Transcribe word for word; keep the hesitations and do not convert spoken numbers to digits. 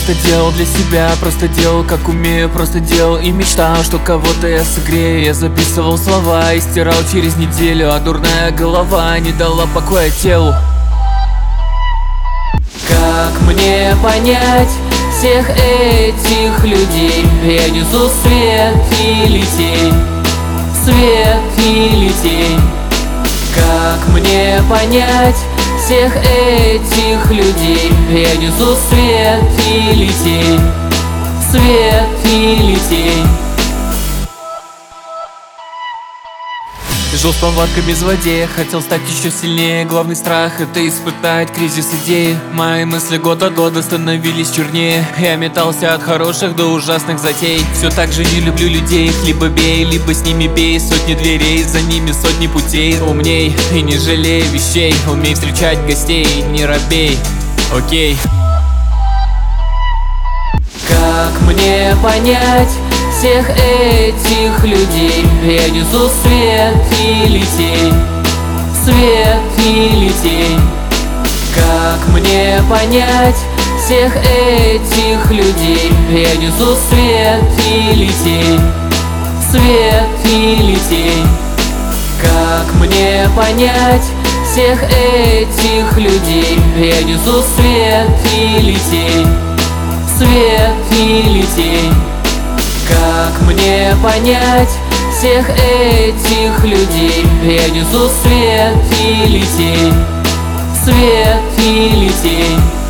просто делал для себя, просто делал как умею, просто делал и мечтал, что кого-то я согрею. Я записывал слова и стирал через неделю, а дурная голова не дала покоя телу. Как мне понять всех этих людей? Я несу свет или тень, свет или тень. Как мне понять всех этих людей? Я несу свет или тень, свет или тень. Жил с повадками злодея, хотел стать еще сильнее. Главный страх — это испытать кризис идеи. Мои мысли год от года становились чернее. Я метался от хороших до ужасных затей. Все так же не люблю людей, их либо бей, либо с ними бей. Сотни дверей, за ними сотни путей. Умней и не жалей вещей, умей встречать гостей, не робей, окей. Как мне понять всех этих людей? Я несу свет или тень, свет или тень. Как мне понять всех этих людей? Я несу свет или тень, свет или тень. Как мне понять всех этих людей? Я несу свет или тень, свет или тень. Как мне понять всех этих людей? Я несу свет или тень, свет или тень.